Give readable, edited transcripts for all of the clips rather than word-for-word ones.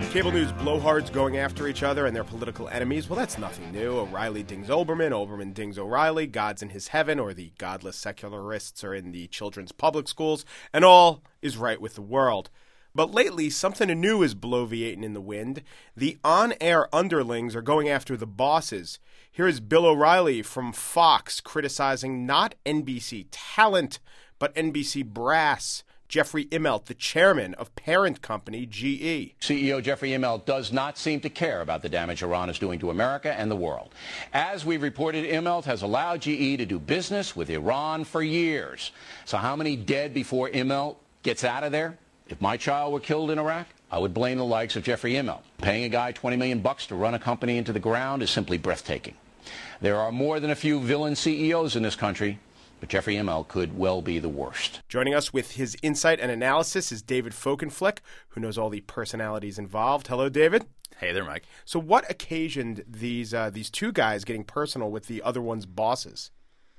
Cable news blowhards going after each other and their political enemies. Well, that's nothing new. O'Reilly dings Olbermann, Olbermann dings O'Reilly. God's in his heaven, or the godless secularists are in the children's public schools, and all is right with the world. But lately, something new is bloviating in the wind. The on-air underlings are going after the bosses. Here is Bill O'Reilly from Fox criticizing not NBC talent, but NBC brass. Jeffrey Immelt, the chairman of parent company GE. CEO Jeffrey Immelt does not seem to care about the damage Iran is doing to America and the world. As we've reported, Immelt has allowed GE to do business with Iran for years. So how many dead before Immelt gets out of there? If my child were killed in Iraq, I would blame the likes of Jeffrey Immelt. Paying a guy $20 million to run a company into the ground is simply breathtaking. There are more than a few villain CEOs in this country, but Jeffrey Immelt could well be the worst. Joining us with his insight and analysis is David Folkenflik, who knows all the personalities involved. Hello, David. Hey there, Mike. So what occasioned these two guys getting personal with the other one's bosses?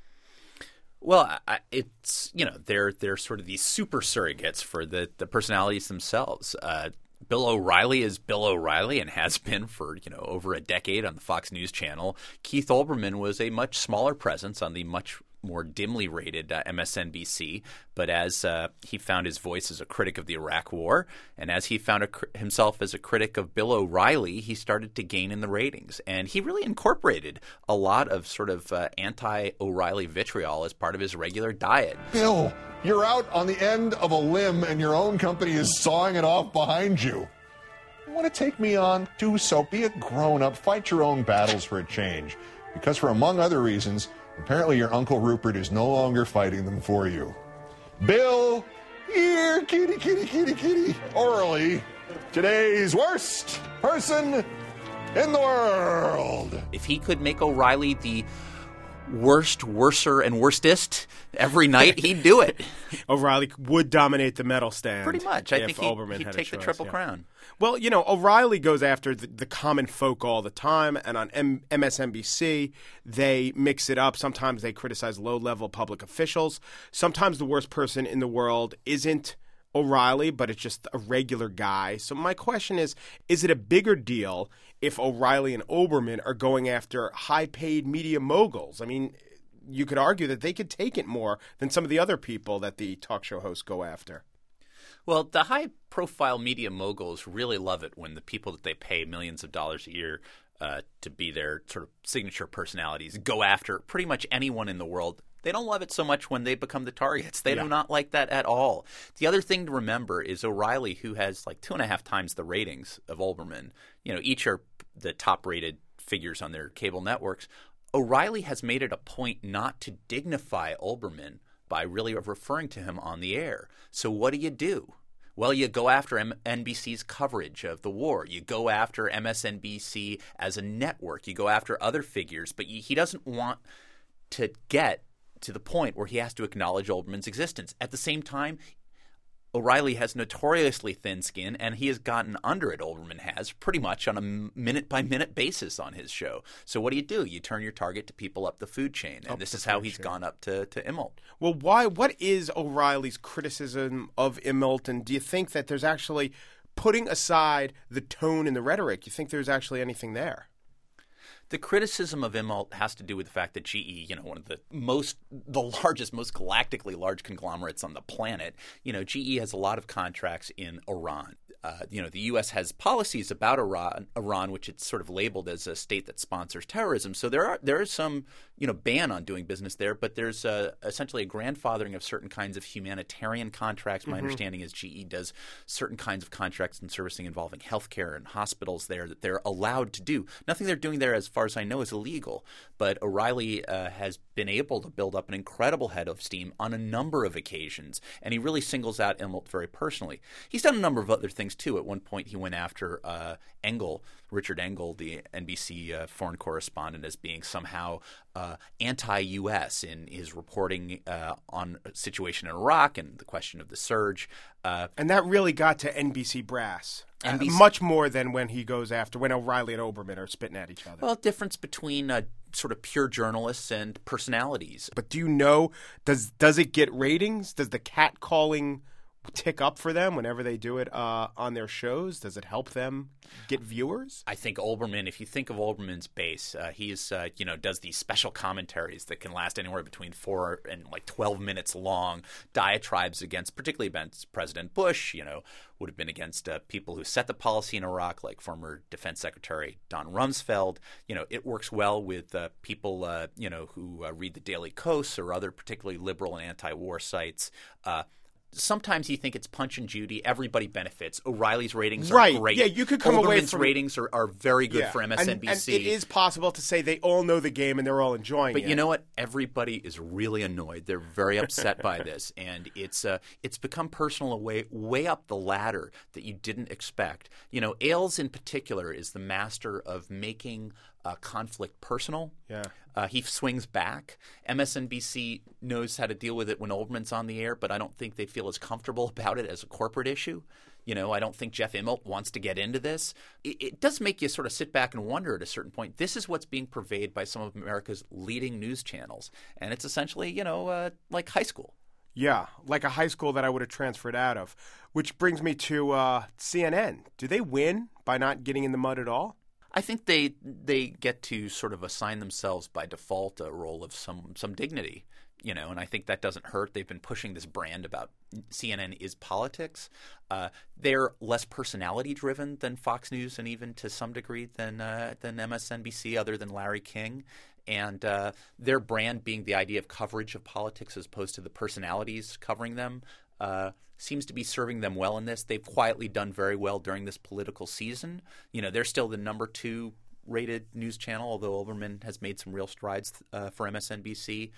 Well, it's, they're sort of these super surrogates for the personalities themselves. Bill O'Reilly is Bill O'Reilly and has been for, over a decade on the Fox News Channel. Keith Olbermann was a much smaller presence on the much more dimly rated MSNBC, but as he found his voice as a critic of the Iraq War, and as he found himself as a critic of Bill O'Reilly, he started to gain in the ratings. And he really incorporated a lot of sort of anti-O'Reilly vitriol as part of his regular diet. Bill, you're out on the end of a limb and your own company is sawing it off behind you. You want to take me on? Do so. Be a grown-up. Fight your own battles for a change. Because for among other reasons, apparently your Uncle Rupert is no longer fighting them for you. Bill, here, kitty, kitty, kitty, kitty, O'Reilly, today's worst person in the world. If he could make O'Reilly the worst, worser, and worstest every night, he'd do it. O'Reilly would dominate the medal stand. Pretty much. I think he'd take the Triple Crown. Well, O'Reilly goes after the common folk all the time, and on MSNBC, they mix it up. Sometimes they criticize low-level public officials. Sometimes the worst person in the world isn't O'Reilly, but it's just a regular guy. So my question is it a bigger deal if O'Reilly and Olbermann are going after high-paid media moguls? I mean, you could argue that they could take it more than some of the other people that the talk show hosts go after. Well, the high-profile media moguls really love it when the people that they pay millions of dollars a year to be their sort of signature personalities go after pretty much anyone in the world. They don't love it so much when they become the targets. They do not like that at all. The other thing to remember is O'Reilly, who has like 2.5 times the ratings of Olbermann, each are the top-rated figures on their cable networks. O'Reilly has made it a point not to dignify Olbermann by really referring to him on the air. So what do? Well, you go after NBC's coverage of the war. You go after MSNBC as a network. You go after other figures. But he doesn't want to get to the point where he has to acknowledge Olbermann's existence. At the same time, O'Reilly has notoriously thin skin, and he has gotten under it, Olbermann has, pretty much on a minute-by-minute basis on his show. So what do? You turn your target to people up the food chain, and this is how he's gone up to Immelt. Well, what is O'Reilly's criticism of Immelt, and do you think that there's actually, putting aside the tone and the rhetoric, you think there's actually anything there? The criticism of Immelt has to do with the fact that GE, one of the largest, most galactically large conglomerates on the planet, GE has a lot of contracts in Iran. The U.S. has policies about Iran, which it's sort of labeled as a state that sponsors terrorism. So there is some, ban on doing business there, but there's essentially a grandfathering of certain kinds of humanitarian contracts. My understanding is GE does certain kinds of contracts and servicing involving healthcare and hospitals there that they're allowed to do. Nothing they're doing there, as far as I know, is illegal. But O'Reilly has been able to build up an incredible head of steam on a number of occasions, and he really singles out Immelt very personally. He's done a number of other things too. At one point, he went after Richard Engel, the NBC foreign correspondent, as being somehow anti-U.S. in his reporting on a situation in Iraq and the question of the surge. And that really got to NBC brass. NBC much more than when O'Reilly and Olbermann are spitting at each other. Well, difference between sort of pure journalists and personalities. But do you know, does it get ratings? Does the catcalling tick up for them whenever they do it on their shows? Does it help them get viewers? I think Olbermann, if you think of Olbermann's base, he's does these special commentaries that can last anywhere between 4 and 12 minutes long, diatribes against, particularly against President Bush, would have been against people who set the policy in Iraq, like former Defense Secretary Don Rumsfeld. It works well with people, who read the Daily Kos or other particularly liberal and anti-war sites. Sometimes you think it's Punch and Judy. Everybody benefits. O'Reilly's ratings are great. Yeah, you could come away Olbermann's from ratings are very good for MSNBC. And it is possible to say they all know the game and they're all enjoying it. But you know what? Everybody is really annoyed. They're very upset by this, and it's become personal way up the ladder that you didn't expect. Ailes in particular is the master of making conflict personal. Yeah. He swings back. MSNBC knows how to deal with it when Olbermann's on the air, but I don't think they feel as comfortable about it as a corporate issue. I don't think Jeff Immelt wants to get into this. It does make you sort of sit back and wonder at a certain point. This is what's being purveyed by some of America's leading news channels, and it's essentially, like high school. Yeah, like a high school that I would have transferred out of. Which brings me to CNN. Do they win by not getting in the mud at all? I think they get to sort of assign themselves by default a role of some dignity, and I think that doesn't hurt. They've been pushing this brand about CNN is politics. They're less personality driven than Fox News and even to some degree than MSNBC, other than Larry King. And their brand being the idea of coverage of politics as opposed to the personalities covering them seems to be serving them well in this. They've quietly done very well during this political season. They're still the number 2 rated news channel, although Olbermann has made some real strides for MSNBC.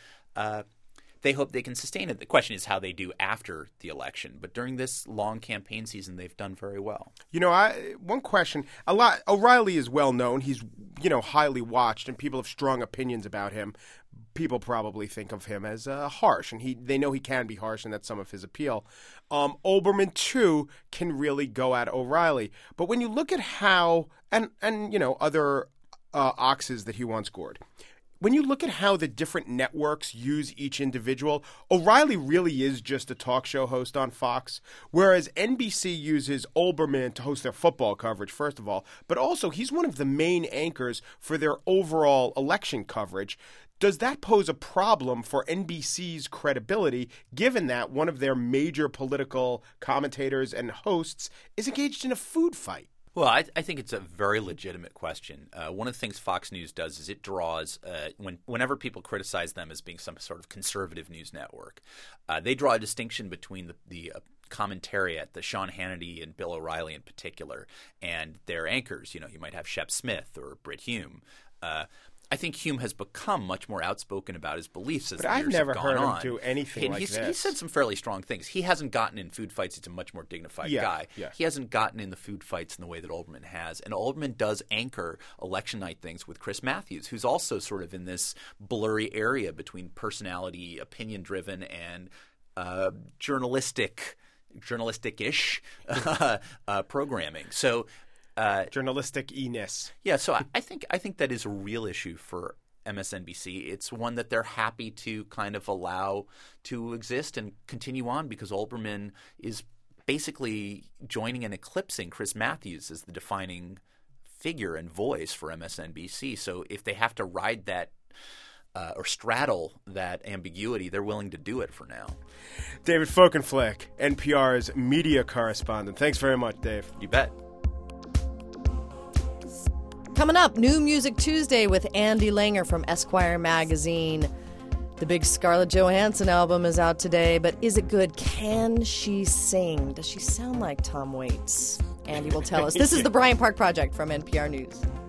They hope they can sustain it. The question is how they do after the election. But during this long campaign season, they've done very well. One question. O'Reilly is well known. He's, highly watched, and people have strong opinions about him. People probably think of him as harsh, and they know he can be harsh, and that's some of his appeal. Olbermann, too, can really go at O'Reilly. But when you look at how – and other oxes that he once scored – when you look at how the different networks use each individual, O'Reilly really is just a talk show host on Fox, whereas NBC uses Olbermann to host their football coverage, first of all, but also he's one of the main anchors for their overall election coverage. Does that pose a problem for NBC's credibility, given that one of their major political commentators and hosts is engaged in a food fight? Well, I think it's a very legitimate question. One of the things Fox News does is it draws whenever people criticize them as being some sort of conservative news network, they draw a distinction between the commentariat, the Sean Hannity and Bill O'Reilly in particular, and their anchors. You might have Shep Smith or Brit Hume. I think Hume has become much more outspoken about his beliefs as the years have gone on. But I've never heard him do anything like this. He's said some fairly strong things. He hasn't gotten in food fights. He's a much more dignified guy. Yeah. He hasn't gotten in the food fights in the way that Olbermann has. And Olbermann does anchor election night things with Chris Matthews, who's also sort of in this blurry area between personality, opinion-driven, and journalistic-ish programming. So journalistic-iness. Yeah, so I think that is a real issue for MSNBC. It's one that they're happy to kind of allow to exist and continue on because Olbermann is basically joining and eclipsing Chris Matthews as the defining figure and voice for MSNBC. So if they have to ride that or straddle that ambiguity, they're willing to do it for now. David Folkenflik, NPR's media correspondent. Thanks very much, Dave. You bet. Coming up, New Music Tuesday with Andy Langer from Esquire magazine. The big Scarlett Johansson album is out today, but is it good? Can she sing? Does she sound like Tom Waits? Andy will tell us. This is the Bryant Park Project from NPR News.